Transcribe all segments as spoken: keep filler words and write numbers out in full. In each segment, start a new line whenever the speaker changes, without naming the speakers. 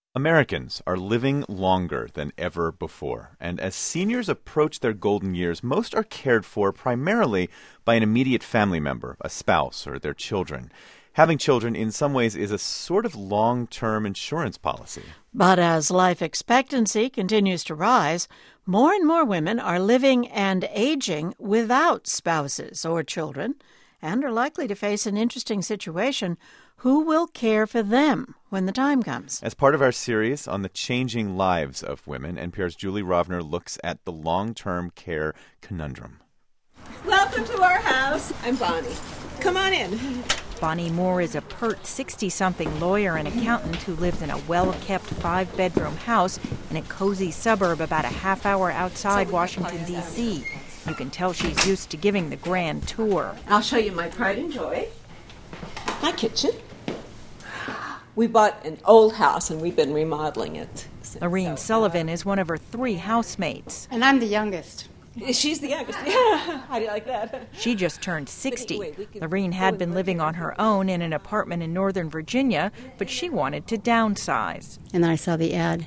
Americans are living longer than ever before, and as seniors approach their golden years, most are cared for primarily by an immediate family member, a spouse, or their children. Having children in some ways is a sort of long-term insurance policy.
But as life expectancy continues to rise, more and more women are living and aging without spouses or children and are likely to face an interesting situation. Who will care for them when the time comes?
As part of our series on the changing lives of women, N P R's Julie Rovner looks at the long-term care conundrum.
Welcome to our house. I'm Bonnie. Come on in.
Bonnie Moore is a pert sixty-something lawyer and accountant who lives in a well-kept five-bedroom house in a cozy suburb about a half hour outside Washington, D C You can tell she's used to giving the grand tour.
I'll show you my pride and joy. My kitchen. We bought an old house and we've been remodeling it.
Lorene Sullivan is one of her three housemates.
And I'm the youngest.
She's the youngest. Yeah. How do you like that?
She just turned sixty. Lorene had been living on her own in an apartment in Northern Virginia, but she wanted to downsize.
And then I saw the ad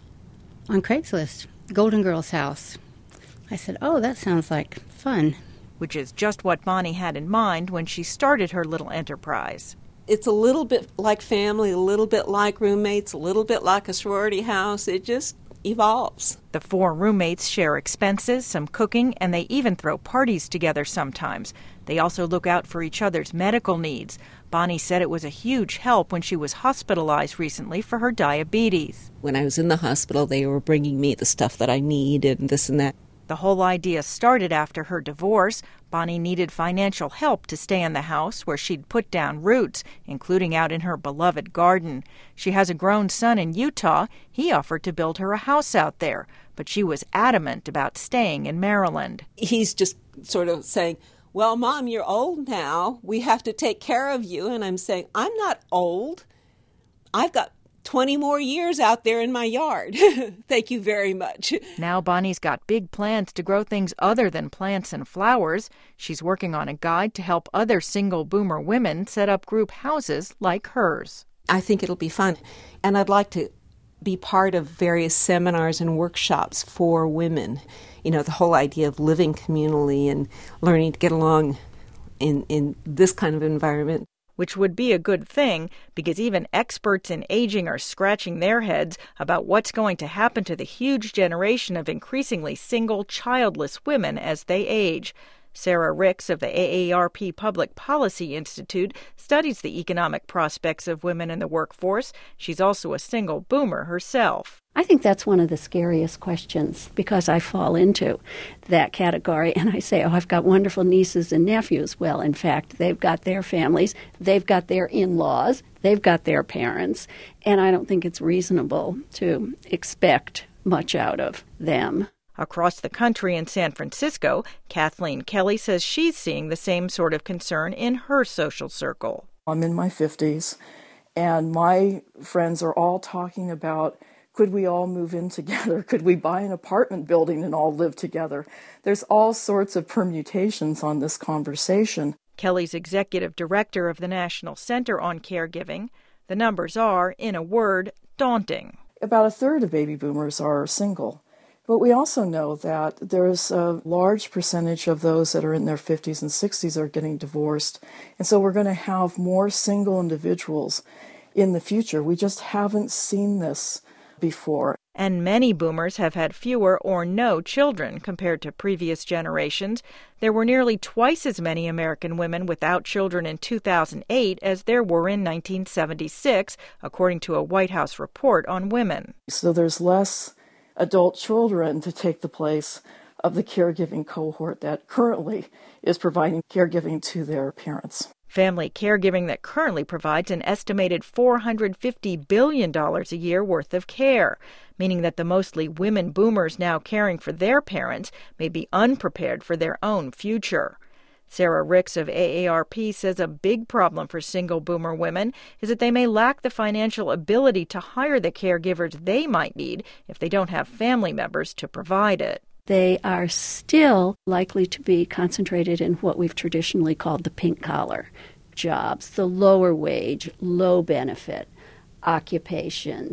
on Craigslist, Golden Girls House. I said, oh, that sounds like fun.
Which is just what Bonnie had in mind when she started her little enterprise.
It's a little bit like family, a little bit like roommates, a little bit like a sorority house. It just evolves.
The four roommates share expenses, some cooking, and they even throw parties together sometimes. They also look out for each other's medical needs. Bonnie said it was a huge help when she was hospitalized recently for her diabetes.
When I was in the hospital, they were bringing me the stuff that I needed and this and that.
The whole idea started after her divorce. Bonnie needed financial help to stay in the house where she'd put down roots, including out in her beloved garden. She has a grown son in Utah. He offered to build her a house out there, but she was adamant about staying in Maryland.
He's just sort of saying, well, Mom, you're old now. We have to take care of you. And I'm saying, I'm not old. I've got twenty more years out there in my yard. Thank you very much.
Now Bonnie's got big plans to grow things other than plants and flowers. She's working on a guide to help other single boomer women set up group houses like hers.
I think it'll be fun. And I'd like to be part of various seminars and workshops for women. You know, the whole idea of living communally and learning to get along in, in this kind of environment.
Which would be a good thing, because even experts in aging are scratching their heads about what's going to happen to the huge generation of increasingly single, childless women as they age. Sarah Ricks of the A A R P Public Policy Institute studies the economic prospects of women in the workforce. She's also a single boomer herself.
I think that's one of the scariest questions because I fall into that category and I say, oh, I've got wonderful nieces and nephews. Well, in fact, they've got their families, they've got their in-laws, they've got their parents, and I don't think it's reasonable to expect much out of them.
Across the country in San Francisco, Kathleen Kelly says she's seeing the same sort of concern in her social circle.
I'm in my fifties, and my friends are all talking about, could we all move in together? Could we buy an apartment building and all live together? There's all sorts of permutations on this conversation.
Kelly's executive director of the National Center on Caregiving. The numbers are, in a word, daunting.
About a third of baby boomers are single. But we also know that there's a large percentage of those that are in their fifties and sixties are getting divorced. And so we're going to have more single individuals in the future. We just haven't seen this before.
And many boomers have had fewer or no children compared to previous generations. There were nearly twice as many American women without children in two thousand eight as there were in nineteen seventy-six, according to a White House report on women.
So there's less adult children to take the place of the caregiving cohort that currently is providing caregiving to their parents.
Family caregiving that currently provides an estimated four hundred fifty billion dollars a year worth of care, meaning that the mostly women boomers now caring for their parents may be unprepared for their own future. Sarah Ricks of A A R P says a big problem for single boomer women is that they may lack the financial ability to hire the caregivers they might need if they don't have family members to provide it.
They are still likely to be concentrated in what we've traditionally called the pink collar jobs, the lower wage, low benefit occupations.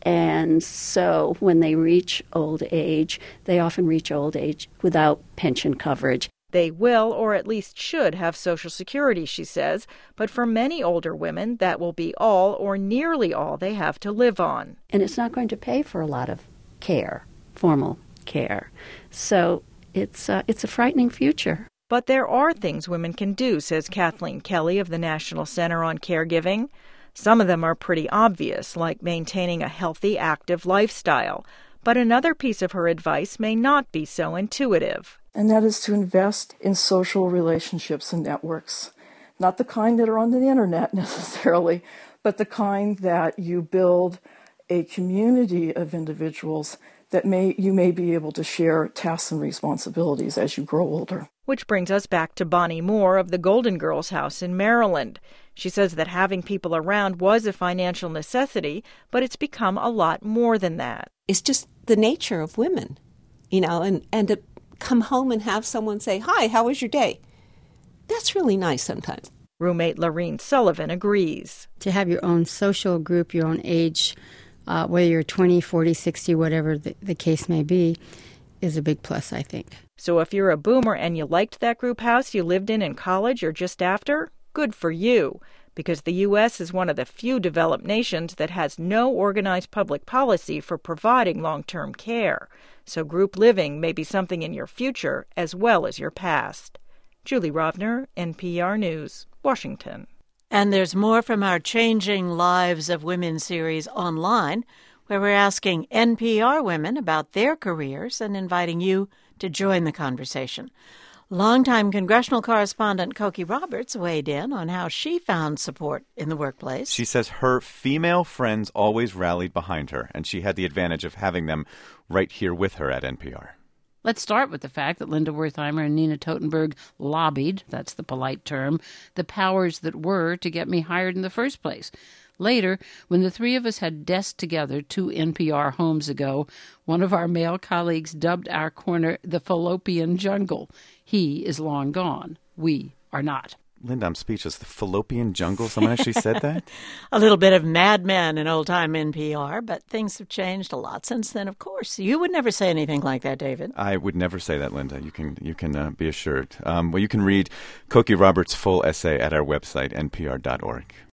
And so when they reach old age, they often reach old age without pension coverage.
They will, or at least should, have Social Security, she says, but for many older women, that will be all or nearly all they have to live on.
And it's not going to pay for a lot of care, formal care. So it's uh, it's a frightening future.
But there are things women can do, says Kathleen Kelly of the National Center on Caregiving. Some of them are pretty obvious, like maintaining a healthy, active lifestyle. But another piece of her advice may not be so intuitive.
And that is to invest in social relationships and networks. Not the kind that are on the internet necessarily, but the kind that you build a community of individuals that may you may be able to share tasks and responsibilities as you grow older.
Which brings us back to Bonnie Moore of the Golden Girls House in Maryland. She says that having people around was a financial necessity, but it's become a lot more than that.
It's just the nature of women, you know, and, and to come home and have someone say, "Hi, how was your day?" That's really nice sometimes.
Roommate Lorene Sullivan agrees.
To have your own social group, your own age, uh, whether you're twenty, forty, sixty, whatever the, the case may be, is a big plus, I think.
So if you're a boomer and you liked that group house you lived in in college or just after, good for you, because the U S is one of the few developed nations that has no organized public policy for providing long-term care. So group living may be something in your future as well as your past. Julie Rovner, N P R News, Washington.
And there's more from our Changing Lives of Women series online, where we're asking N P R women about their careers and inviting you to join the conversation. Longtime congressional correspondent Cokie Roberts weighed in on how she found support in the workplace.
She says her female friends always rallied behind her, and she had the advantage of having them right here with her at N P R.
Let's start with the fact that Linda Wertheimer and Nina Totenberg lobbied, that's the polite term, the powers that were to get me hired in the first place. Later, when the three of us had desked together two N P R homes ago, one of our male colleagues dubbed our corner the fallopian jungle. He is long gone. We are not.
Linda, I'm speechless. The fallopian jungle? Someone actually said that?
A little bit of Mad Men in old-time N P R, but things have changed a lot since then, of course. You would never say anything like that, David.
I would never say that, Linda. You can you can uh, be assured. Um, well, you can read Cokie Roberts' full essay at our website, N P R dot org.